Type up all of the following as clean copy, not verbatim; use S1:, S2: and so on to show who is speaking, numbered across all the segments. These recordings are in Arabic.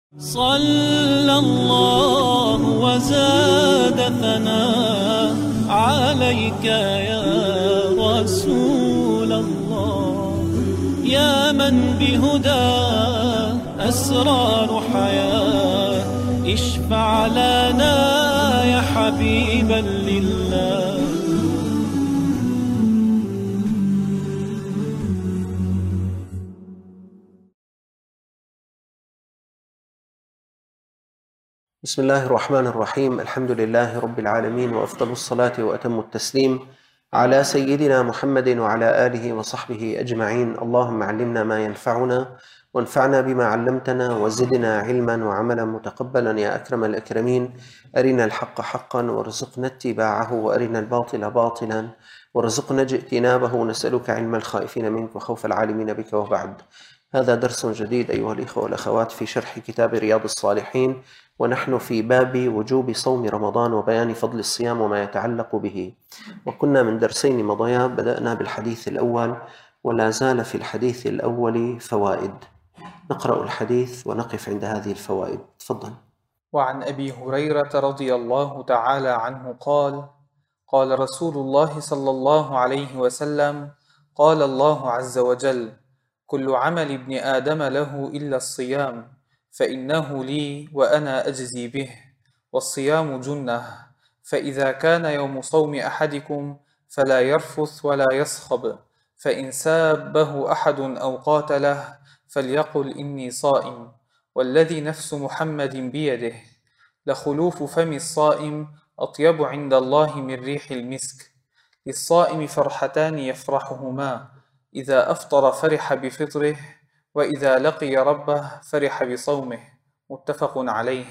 S1: صلى الله وزاد ثناء عليك يا رسول الله، يا من بهدى أسرار حياة، اشفع لنا يا حبيبا لله.
S2: بسم الله الرحمن الرحيم. الحمد لله رب العالمين، وأفضل الصلاة وأتم التسليم على سيدنا محمد وعلى آله وصحبه أجمعين. اللهم علمنا ما ينفعنا وانفعنا بما علمتنا وزدنا علما وعملا متقبلا يا أكرم الأكرمين. أرنا الحق حقا وارزقنا اتباعه، وأرنا الباطل باطلا وارزقنا اجتنابه. نسألك علم الخائفين منك وخوف العالمين بك. وبعد، هذا درس جديد أيها الإخوة والأخوات في شرح كتاب رياض الصالحين، ونحن في باب وجوب صوم رمضان وبيان فضل الصيام وما يتعلق به. وكنا من درسين مضيا بدأنا بالحديث الأول، ولا زال في الحديث الأول فوائد. نقرأ الحديث ونقف عند هذه الفوائد. تفضل.
S3: وعن أبي هريرة رضي الله تعالى عنه قال: قال رسول الله صلى الله عليه وسلم: قال الله عز وجل: كل عمل ابن آدم له إلا الصيام، فإنه لي وأنا أجزي به، والصيام جنة، فإذا كان يوم صوم أحدكم فلا يرفث ولا يصخب، فإن سابه أحد أو قاتله فليقل إني صائم، والذي نفس محمد بيده لخلوف فم الصائم أطيب عند الله من ريح المسك. للصائم فرحتان يفرحهما: إذا أفطر فرح بفطره، وإذا لقي ربه فرح بصومه. متفق عليه.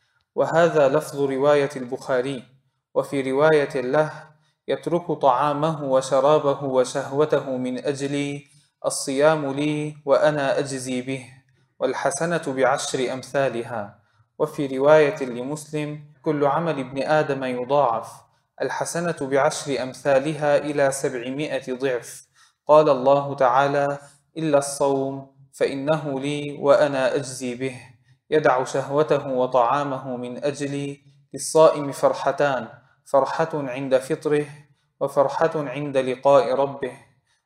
S3: وهذا لفظ رواية البخاري. وفي رواية له: يترك طعامه وشرابه وشهوته من أجلي، الصيام لي وأنا أجزي به، والحسنة بعشر أمثالها. وفي رواية لمسلم: كل عمل ابن آدم يضاعف، الحسنة بعشر أمثالها إلى 700 ضعف. قال الله تعالى: إلا الصوم فإنه لي وأنا أجزي به، يدع شهوته وطعامه من أجلي. للصائم فرحتان: فرحة عند فطره، وفرحة عند لقاء ربه،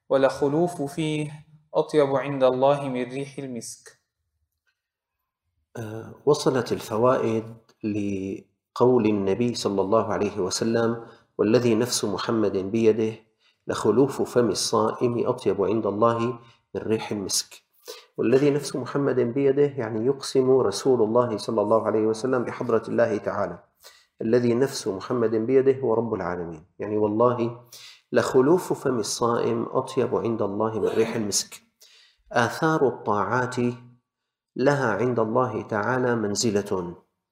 S3: ولخلوف فيه أطيب عند الله من ريح المسك.
S2: وصلت الفوائد لقول النبي صلى الله عليه وسلم: والذي نفس محمد بيده لخلوف فم الصائم أطيب عند الله من ريح المسك. والذي نفس محمد بيده يعني يقسم رسول الله صلى الله عليه وسلم بحضرة الله تعالى. الذي نفس محمد بيده هو رب العالمين، يعني والله لخلوف فم الصائم أطيب عند الله من ريح المسك. آثار الطاعات لها عند الله تعالى منزلة،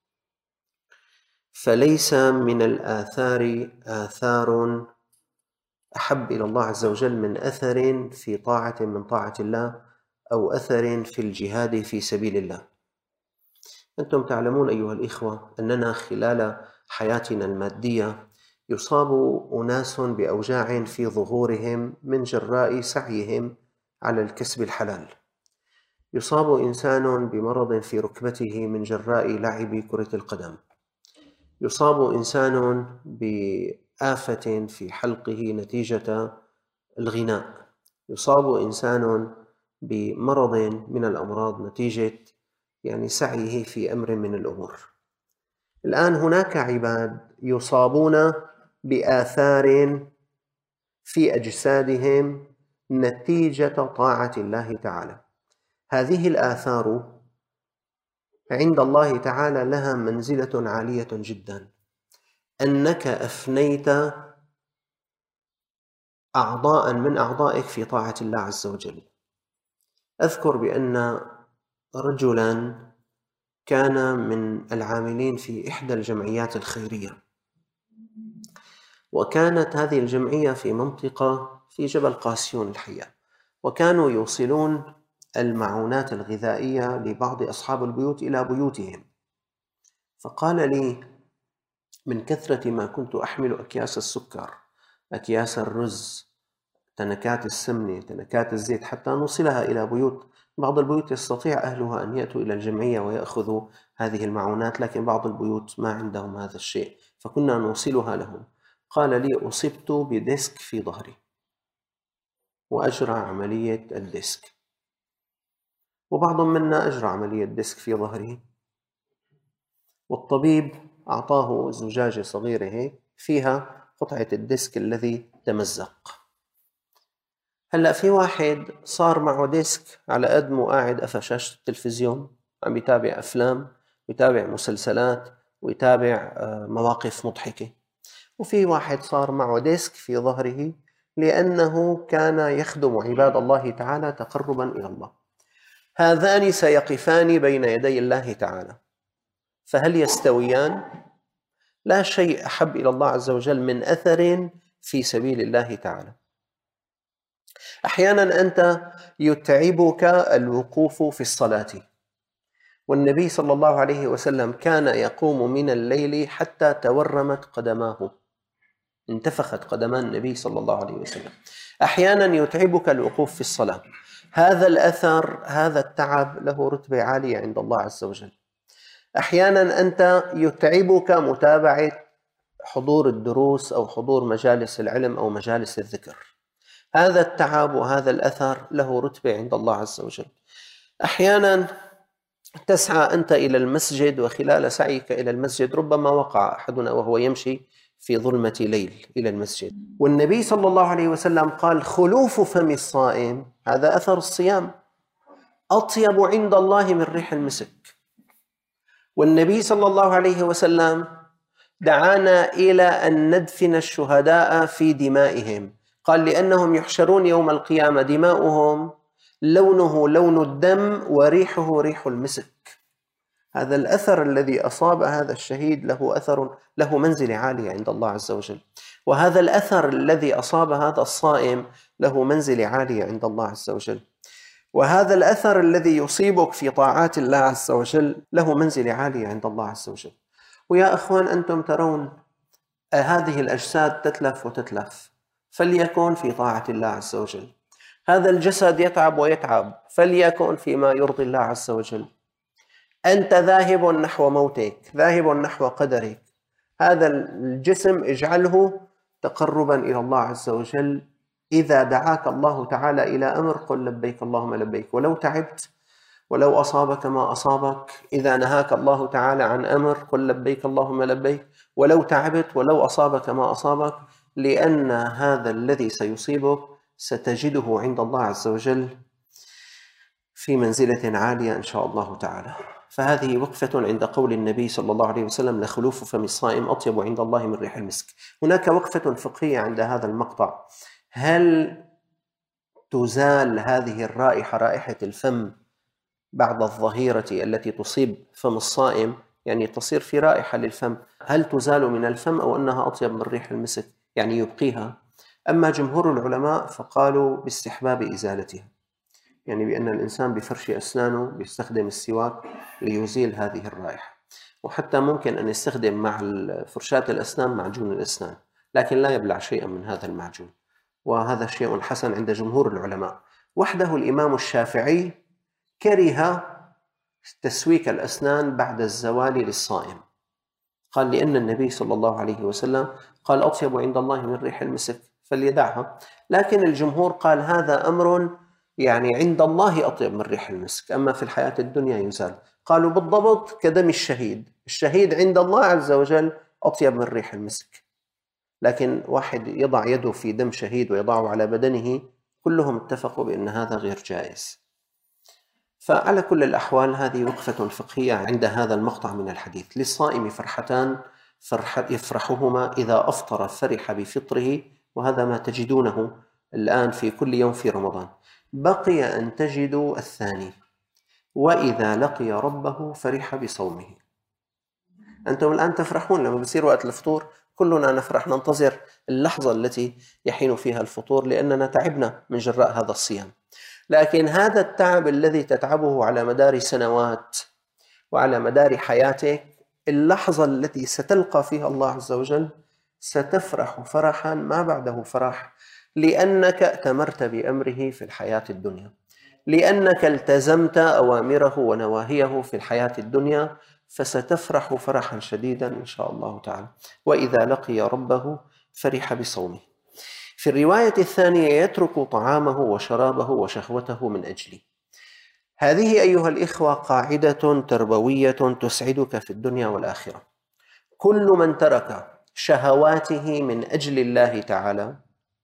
S2: فليس من الآثار آثار أحب إلى الله عز وجل من أثر في طاعة من طاعة الله، أو أثر في الجهاد في سبيل الله. أنتم تعلمون أيها الإخوة أننا خلال حياتنا المادية يصاب أناس بأوجاع في ظهورهم من جراء سعيهم على الكسب الحلال. يصاب إنسان بمرض في ركبته من جراء لعب كرة القدم. يصاب إنسان بآفة في حلقه نتيجة الغناء. يصاب إنسان بمرض من الأمراض نتيجة سعيه في أمر من الأمور. الآن هناك عباد يصابون بآثار في أجسادهم نتيجة طاعة الله تعالى. هذه الآثار عند الله تعالى لها منزلة عالية جدا، أنك أفنيت أعضاء من أعضائك في طاعة الله عز وجل. أذكر بأن رجلا كان من العاملين في إحدى الجمعيات الخيرية، وكانت هذه الجمعية في منطقة في جبل قاسيون الحقيقة، وكانوا يوصلون المعونات الغذائية لبعض أصحاب البيوت إلى بيوتهم. فقال لي: من كثرة ما كنت أحمل أكياس السكر، أكياس الرز، تنكات السمنة، تنكات الزيت، حتى نوصلها إلى بيوت بعض البيوت يستطيع أهلها أن يأتوا إلى الجمعية ويأخذوا هذه المعونات، لكن بعض البيوت ما عندهم هذا الشيء، فكنا نوصلها لهم. قال لي: أصبت بديسك في ظهري، وأجرى عملية الديسك. وبعض منا أجرى عملية ديسك في ظهره، والطبيب أعطاه زجاجة صغيرة هيك فيها قطعة الديسك الذي تمزق. هلأ في واحد صار معه ديسك على قد مو قاعد قفا شاشة التلفزيون، عم يتابع أفلام ويتابع مسلسلات ويتابع مواقف مضحكة. وفي واحد صار معه ديسك في ظهره لأنه كان يخدم عباد الله تعالى تقربا إلى الله. هذان سيقفان بين يدي الله تعالى، فهل يستويان؟ لا شيء أحب إلى الله عز وجل من أثر في سبيل الله تعالى. أحيانا أنت يتعبك الوقوف في الصلاة، والنبي صلى الله عليه وسلم كان يقوم من الليل حتى تورمت قدماه، انتفخت قدمان النبي صلى الله عليه وسلم. أحيانا يتعبك الوقوف في الصلاة، هذا الأثر، هذا التعب له رتبة عالية عند الله عز وجل. أحيانا أنت يتعبك متابعة حضور الدروس أو حضور مجالس العلم أو مجالس الذكر، هذا التعب وهذا الأثر له رتبة عند الله عز وجل. أحيانا تسعى أنت إلى المسجد، وخلال سعيك إلى المسجد ربما وقع أحدنا وهو يمشي في ظلمة ليل إلى المسجد، والنبي صلى الله عليه وسلم قال: خلوف فم الصائم، هذا أثر الصيام، أطيب عند الله من ريح المسك. والنبي صلى الله عليه وسلم دعانا إلى أن ندفن الشهداء في دمائهم، قال: لأنهم يحشرون يوم القيامة دماؤهم لونه لون الدم وريحه ريح المسك. هذا الأثر الذي أصاب هذا الشهيد له أثر، له منزلة عالية عند الله عز وجل، وهذا الأثر الذي أصاب هذا الصائم له منزلة عالية عند الله عز وجل، وهذا الأثر الذي يصيبك في طاعات الله عز وجل له منزلة عالية عند الله عز وجل. ويا أخوان، أنتم ترون هذه الأجساد تتلف وتتلف، فليكن في طاعة الله عز وجل. هذا الجسد يتعب ويتعب، فليكن فيما يرضي الله عز وجل. أنت ذاهب نحو موتك، ذاهب نحو قدرك، هذا الجسم اجعله تقربا إلى الله عز وجل. إذا دعاك الله تعالى إلى أمر قل لبيك اللهم لبيك، ولو تعبت ولو أصابك ما أصابك. إذا نهاك الله تعالى عن أمر قل لبيك اللهم لبيك، ولو تعبت ولو أصابك ما أصابك، لأن هذا الذي سيصيبك ستجده عند الله عز وجل في منزلة عالية إن شاء الله تعالى. فهذه وقفة عند قول النبي صلى الله عليه وسلم: لخلوف فم الصائم أطيب عند الله من ريح المسك. هناك وقفة فقهية عند هذا المقطع: هل تزال هذه الرائحة، رائحة الفم، بعد الظهيرة التي تصيب فم الصائم، يعني تصير في رائحة للفم، هل تزال من الفم أو أنها أطيب من ريح المسك، يعني يبقيها؟ أما جمهور العلماء فقالوا باستحباب إزالتها، يعني بأن الإنسان بفرش أسنانه بيستخدم السواك ليزيل هذه الرائحة، وحتى ممكن أن يستخدم مع فرشاة الأسنان معجون الأسنان، لكن لا يبلع شيئا من هذا المعجون، وهذا شيء حسن عند جمهور العلماء. وحده الإمام الشافعي كره تسويك الأسنان بعد الزوال للصائم، قال: لأن النبي صلى الله عليه وسلم قال: أطيب عند الله من ريح المسك، فليدعها. لكن الجمهور قال: هذا أمر يعني عند الله أطيب من ريح المسك، أما في الحياة الدنيا يزال. قالوا بالضبط كدم الشهيد، الشهيد عند الله عز وجل أطيب من ريح المسك، لكن واحد يضع يده في دم شهيد ويضعه على بدنه، كلهم اتفقوا بأن هذا غير جائز. فعلى كل الأحوال هذه وقفة فقهية عند هذا المقطع من الحديث. للصائم فرحتان يفرحهما إذا أفطر فرح بفطره، وهذا ما تجدونه الآن في كل يوم في رمضان. بقي أن تجدوا الثاني: وإذا لقي ربه فرح بصومه. أنتم الآن تفرحون لما بصير وقت الفطور، كلنا نفرح، ننتظر اللحظة التي يحين فيها الفطور لأننا تعبنا من جراء هذا الصيام. لكن هذا التعب الذي تتعبه على مدار سنوات وعلى مدار حياتك، اللحظة التي ستلقى فيها الله عز وجل ستفرح فرحا ما بعده فرح، لأنك ائتمرت بأمره في الحياة الدنيا. لأنك التزمت أوامره ونواهيه في الحياة الدنيا، فستفرح فرحا شديدا إن شاء الله تعالى. وإذا لقي ربه فرح بصومه. في الرواية الثانية: يترك طعامه وشرابه وشهوته من أجلي. هذه أيها الإخوة قاعدة تربوية تسعدك في الدنيا والآخرة. كل من ترك شهواته من أجل الله تعالى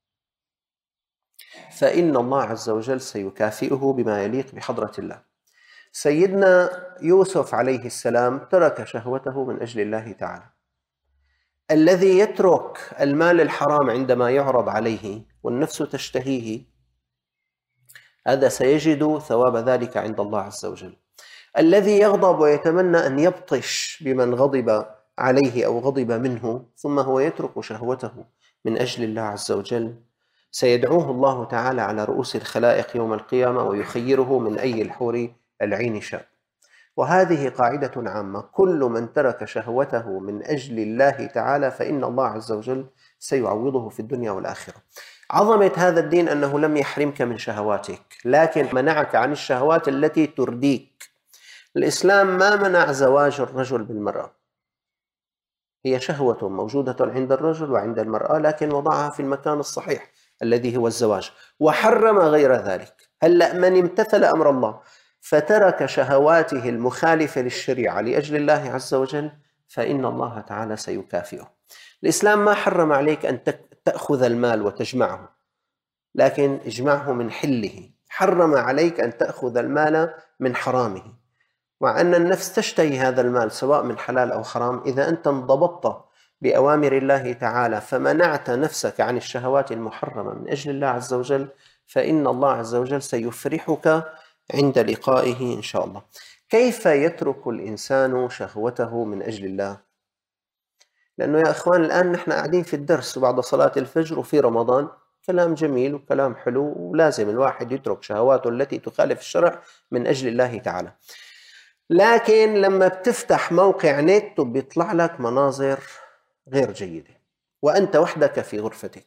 S2: فإن الله عز وجل سيكافئه بما يليق بحضرة الله. سيدنا يوسف عليه السلام ترك شهوته من أجل الله تعالى. الذي يترك المال الحرام عندما يعرض عليه والنفس تشتهيه، هذا سيجد ثواب ذلك عند الله عز وجل. الذي يغضب ويتمنى أن يبطش بمن غضب عليه أو غضب منه ثم هو يترك شهوته من أجل الله عز وجل، سيدعوه الله تعالى على رؤوس الخلائق يوم القيامة ويخيره من أي الحور العين شاء. وهذه قاعدة عامة: كل من ترك شهوته من أجل الله تعالى فإن الله عز وجل سيعوضه في الدنيا والآخرة. عظمة هذا الدين أنه لم يحرمك من شهواتك، لكن منعك عن الشهوات التي ترديك. الإسلام ما منع زواج الرجل بالمرأة، هي شهوة موجودة عند الرجل وعند المرأة، لكن وضعها في المكان الصحيح الذي هو الزواج، وحرم غير ذلك. هلأ من امتثل أمر الله فترك شهواته المخالفة للشريعة لأجل الله عز وجل فإن الله تعالى سيكافئه. الإسلام ما حرم عليك أن تأخذ المال وتجمعه، لكن اجمعه من حله. حرم عليك أن تأخذ المال من حرامه، وأن النفس تشتهي هذا المال سواء من حلال أو حرام. إذا أنت انضبطت بأوامر الله تعالى فمنعت نفسك عن الشهوات المحرمة من أجل الله عز وجل فإن الله عز وجل سيفرحك عند لقائه إن شاء الله. كيف يترك الإنسان شهوته من أجل الله؟ لأنه يا إخوان الآن نحن قاعدين في الدرس بعد صلاة الفجر وفي رمضان، كلام جميل وكلام حلو، ولازم الواحد يترك شهواته التي تخالف الشرع من أجل الله تعالى. لكن لما بتفتح موقع نت وبيطلع لك مناظر غير جيدة وأنت وحدك في غرفتك،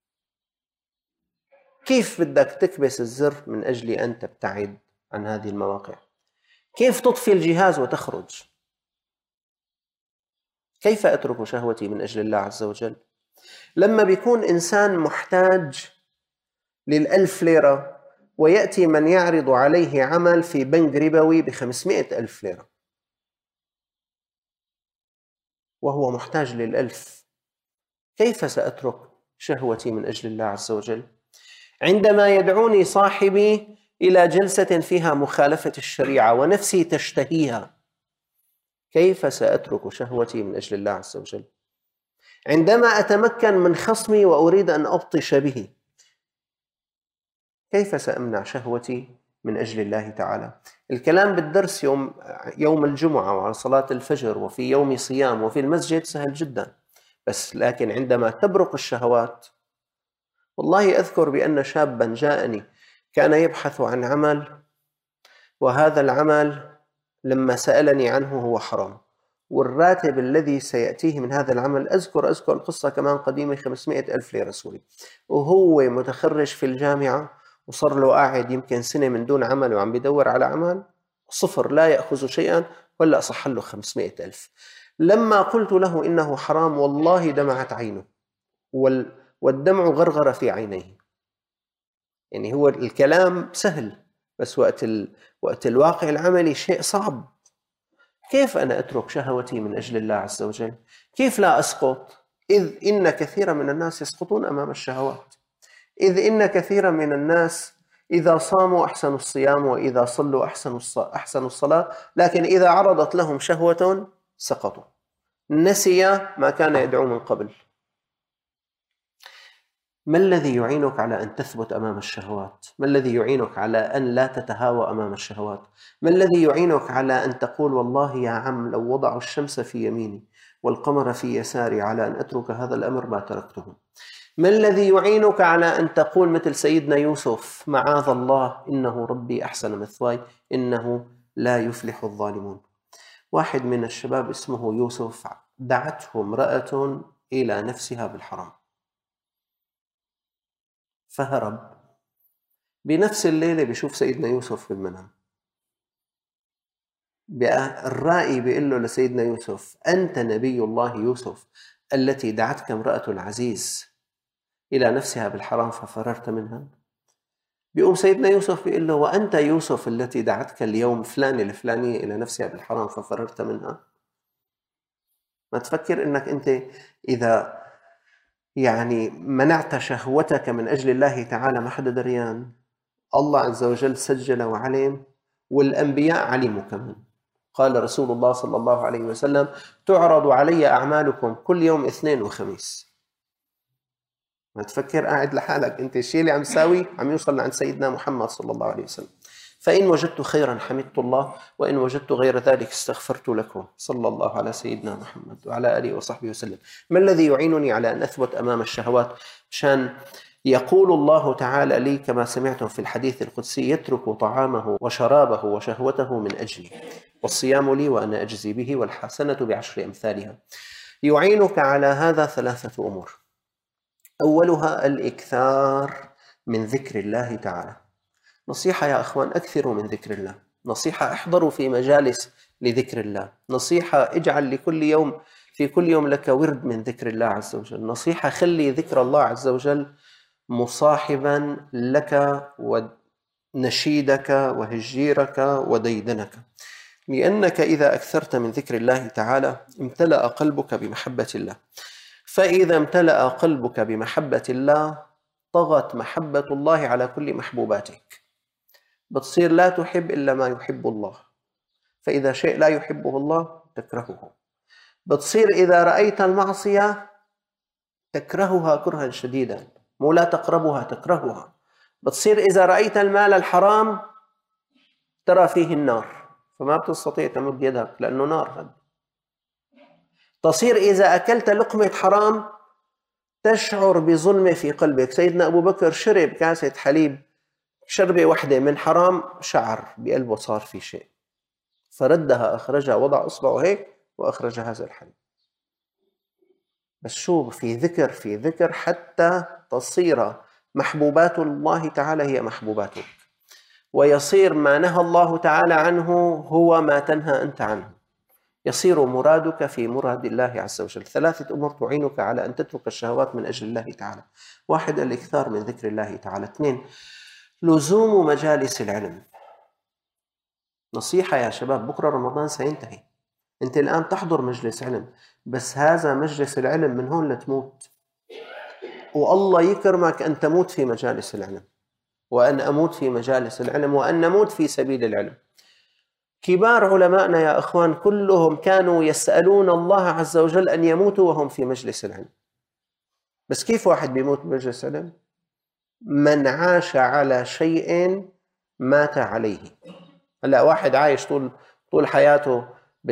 S2: كيف بدك تكبس الزر من أجل أن تبتعد عن هذه المواقع؟ كيف تطفي الجهاز وتخرج؟ كيف أترك شهوتي من أجل الله عز وجل؟ لما بيكون إنسان محتاج لل1000 ليرة ويأتي من يعرض عليه عمل في بنك ربوي ب500,000 ليرة وهو محتاج لل1000، كيف سأترك شهوتي من أجل الله عز وجل؟ عندما يدعوني صاحبي إلى جلسة فيها مخالفة الشريعة ونفسي تشتهيها، كيف سأترك شهوتي من أجل الله عز وجل؟ عندما أتمكن من خصمي وأريد أن أبطش به، كيف سأمنع شهوتي من أجل الله تعالى؟ الكلام بالدرس يوم الجمعة وعلى صلاة الفجر وفي يوم صيام وفي المسجد سهل جدا، بس لكن عندما تبرق الشهوات. والله أذكر بأن شابا جاءني كان يبحث عن عمل، وهذا العمل لما سألني عنه هو حرام، والراتب الذي سيأتيه من هذا العمل أذكر القصة كمان قديمة 500,000 ليرة سوري، وهو متخرج في الجامعة وصار له قاعد يمكن سنة من دون عمل وعم بدور على عمل صفر، لا يأخذ شيئا، ولا صح له 500,000. لما قلت له إنه حرام والله دمعت عينه والدمع غرغر في عينيه. يعني هو الكلام سهل، بس وقت الواقع العملي شيء صعب. كيف أنا أترك شهوتي من أجل الله عز وجل؟ كيف لا أسقط؟ إذ إن كثيرا من الناس يسقطون أمام الشهوات، إذ إن كثيرا من الناس إذا صاموا أحسنوا الصيام وإذا صلوا أحسنوا الصلاة، لكن إذا عرضت لهم شهوة سقطوا، نسي ما كان يدعو من قبل. ما الذي يعينك على أن تثبت أمام الشهوات؟ ما الذي يعينك على أن لا تتهاوى أمام الشهوات؟ ما الذي يعينك على أن تقول والله يا عم لو وضعوا الشمس في يميني والقمر في يساري على أن أترك هذا الأمر ما تركته؟ ما الذي يعينك على أن تقول مثل سيدنا يوسف معاذ الله إنه ربي أحسن مثواي إنه لا يفلح الظالمون؟ واحد من الشباب اسمه يوسف دعته امرأة إلى نفسها بالحرام فهرب، بنفس الليلة بيشوف سيدنا يوسف بالمنام. الرائي بيقول له لسيدنا يوسف: أنت نبي الله يوسف التي دعتك امرأة العزيز إلى نفسها بالحرام ففررت منها. بيقوم سيدنا يوسف بيقول له: وأنت يوسف التي دعتك اليوم فلانة الفلانية إلى نفسها بالحرام ففررت منها. ما تفكر إنك أنت إذا يعني منعت شهوتك من أجل الله تعالى ما حدا دريان، الله عز وجل سجل وعلم، والأنبياء علموا كمان. قال رسول الله صلى الله عليه وسلم: تعرض علي أعمالكم كل يوم اثنين وخميس. ما تفكر قاعد لحالك أنت، الشيء اللي عم تساوي عم يوصل لعند سيدنا محمد صلى الله عليه وسلم. فإن وجدت خيرا حمدت الله، وإن وجدت غير ذلك استغفرت لكم. صلى الله على سيدنا محمد وعلى آله وصحبه وسلم. ما الذي يعينني على أن أثبت أمام الشهوات؟ مشان يقول الله تعالى لي كما سمعتم في الحديث القدسي: يترك طعامه وشرابه وشهوته من أجلي، والصيام لي وأنا أجزي به، والحسنة بعشر أمثالها. يعينك على هذا ثلاثة أمور. أولها الإكثار من ذكر الله تعالى. نصيحة يا أخوان: أكثروا من ذكر الله. نصيحة: احضروا في مجالس لذكر الله. نصيحة: اجعل لكل يوم في كل يوم لك ورد من ذكر الله عز وجل. نصيحة: خلي ذكر الله عز وجل مصاحبا لك ونشيدك وهجيرك وديدنك، لأنك إذا أكثرت من ذكر الله تعالى امتلأ قلبك بمحبة الله، فإذا امتلأ قلبك بمحبة الله طغت محبة الله على كل محبوباتك، بتصير لا تحب إلا ما يحب الله، فإذا شيء لا يحبه الله تكرهه. بتصير إذا رأيت المعصية تكرهها كرها شديدا، مو لا تقربها، تكرهها. بتصير إذا رأيت المال الحرام ترى فيه النار، فما بتستطيع تمد يدك لأنه نار هذا. تصير إذا أكلت لقمة حرام تشعر بظلمة في قلبك. سيدنا أبو بكر شرب كاسة حليب، شربة واحدة من حرام، شعر بقلبه صار في شيء، فردها، أخرجها، وضع أصبعه هيك وأخرج هذا الحليب. بس شو في ذكر في ذكر حتى تصير محبوبات الله تعالى هي محبوباتك، ويصير ما نهى الله تعالى عنه هو ما تنهى أنت عنه، يصير مرادك في مراد الله عز وجل. ثلاثة أمور تعينك على أن تترك الشهوات من أجل الله تعالى. واحد: الإكثار من ذكر الله تعالى. اثنين: لزوم مجالس العلم. نصيحة يا شباب: بكرة رمضان سينتهي، أنت الآن تحضر مجلس علم، بس هذا مجلس العلم من هون لتموت، والله يكرمك أن تموت في مجالس العلم، وأن أموت في مجالس العلم، وأن نموت في سبيل العلم. كبار علمائنا يا أخوان كلهم كانوا يسألون الله عز وجل أن يموتوا وهم في مجلس العلم. بس كيف واحد بيموت بمجلس علم؟ من عاش على شيء مات عليه. هلا واحد عايش طول حياته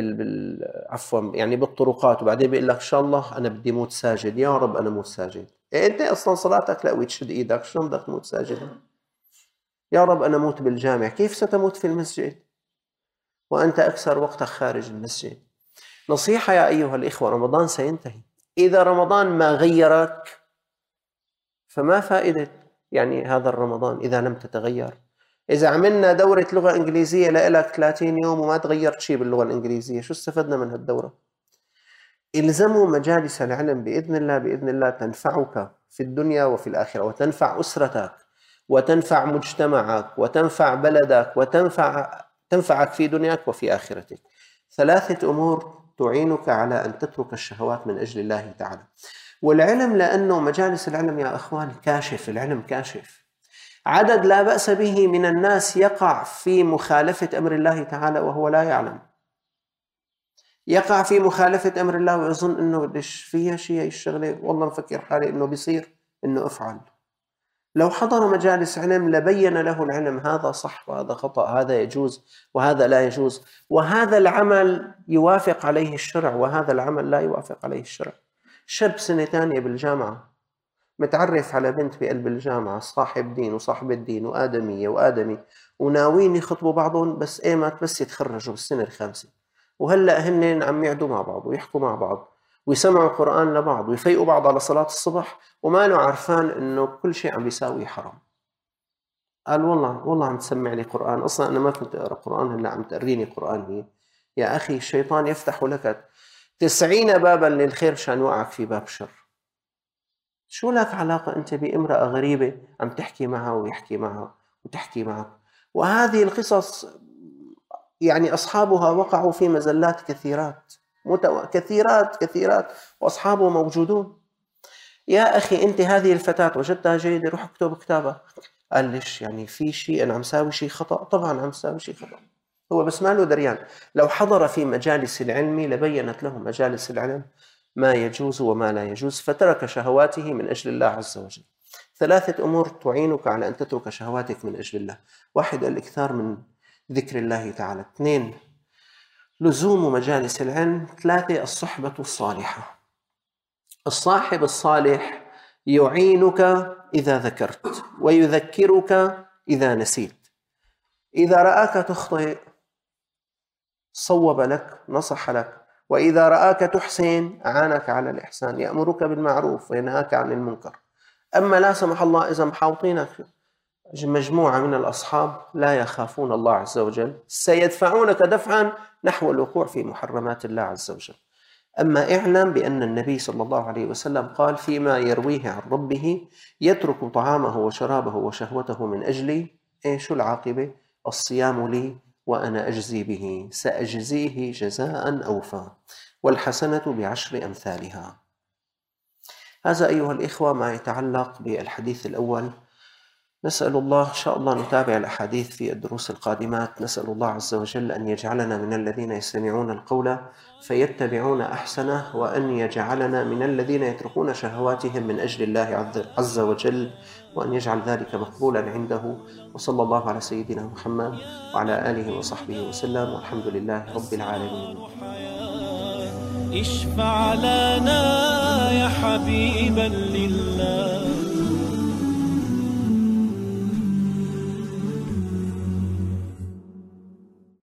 S2: عفوا يعني بالطرقات، وبعدين بيقول لك إن شاء الله أنا بدي موت ساجد، يا رب أنا موت ساجد. أنت أصلا صلاتك لا وتشد إيدك، شلون بدك تموت ساجد؟ يا رب أنا موت بالجامع. كيف ستموت في المسجد وأنت أكثر وقتك خارج المسجد؟ نصيحة يا أيها الإخوة: رمضان سينتهي، إذا رمضان ما غيرك فما فائدة يعني هذا الرمضان إذا لم تتغير. إذا عملنا دورة لغة إنجليزية لإلك 30 يوم وما تغيرت شيء باللغة الإنجليزية، شو استفدنا من هالدورة؟ إلزموا مجالس العلم بإذن الله، بإذن الله تنفعك في الدنيا وفي الآخرة، وتنفع أسرتك، وتنفع مجتمعك، وتنفع بلدك، تنفعك في دنياك وفي آخرتك. ثلاثة أمور تعينك على أن تترك الشهوات من أجل الله تعالى. والعلم، لأنه مجالس العلم يا أخوان كاشف، العلم كاشف. عدد لا بأس به من الناس يقع في مخالفة أمر الله تعالى وهو لا يعلم، يقع في مخالفة أمر الله ويظن أنه ليش فيها شيء الشغلة، والله مفكر حالي أنه بيصير أنه أفعل. لو حضر مجالس علم لبين له العلم هذا صح وهذا خطأ، هذا يجوز وهذا لا يجوز، وهذا العمل يوافق عليه الشرع وهذا العمل لا يوافق عليه الشرع. شاب سنة ثانية بالجامعة متعرف على بنت بقلب الجامعة، صاحب دين وصاحب الدين وآدمية وآدمي، وناويين يخطبوا بعضهم، بس إيمت بس يتخرجوا بالسنة الخامسة، وهلأ هن عم يعدوا مع بعض ويحكوا مع بعض ويسمعوا القرآن لبعض ويفيقوا بعض على صلاة الصبح، وما له عرفان إنه كل شيء عم بيساوي حرام. قال والله عم تسمع لي قرآن، أصلا أنا ما كنت أقرأ قرآن، هلا عم تقريني قرآن هي. يا أخي الشيطان يفتح لك 90 بابا للخير مشان يوقعك في باب شر. شو لك علاقة أنت بامرأة غريبة عم تحكي معها ويحكي معها وتحكي معك؟ وهذه القصص يعني أصحابها وقعوا في مزلات كثيرات كثيرات، وأصحابه موجودون. يا أخي أنت هذه الفتاة وجدتها جيدة، روح اكتب كتابها. قال ليش يعني في شيء أنا عم ساوي شيء خطأ؟ طبعا عم ساوي شيء خطأ، هو بس ما له دريان. لو حضر في مجالس العلم لبينت له مجالس العلم ما يجوز وما لا يجوز، فترك شهواته من أجل الله عز وجل. 3 أمور تعينك على أن تترك شهواتك من أجل الله: 1 الإكثار من ذكر الله تعالى، 2 لزوم مجالس العلم، 3 الصحبة الصالحة. الصاحب الصالح يعينك إذا ذكرت ويذكرك إذا نسيت. إذا رآك تخطئ صوب لك، نصح لك، وإذا رآك تحسن أعانك على الإحسان، يأمرك بالمعروف وينهاك عن المنكر. أما لا سمح الله إذا محاوطينك مجموعة من الأصحاب لا يخافون الله عز وجل، سيدفعونك دفعا نحو الوقوع في محرمات الله عز وجل. أما اعلم بأن النبي صلى الله عليه وسلم قال فيما يرويه عن ربه: يترك طعامه وشرابه وشهوته من أجلي، شو العاقبة؟ الصيام لي وأنا أجزي به، سأجزيه جزاء أوفى، والحسنة ب10 أمثالها. هذا أيها الإخوة ما يتعلق بالحديث الأول. نسأل الله إن شاء الله نتابع الأحاديث في الدروس القادمات. نسأل الله عز وجل أن يجعلنا من الذين يستمعون القول فيتبعون أحسنه، وأن يجعلنا من الذين يتركون شهواتهم من أجل الله عز وجل، وأن يجعل ذلك مقبولا عنده. وصلى الله على سيدنا محمد وعلى آله وصحبه وسلم، والحمد لله رب العالمين.
S1: اشفع لنا يا حبيبا لله.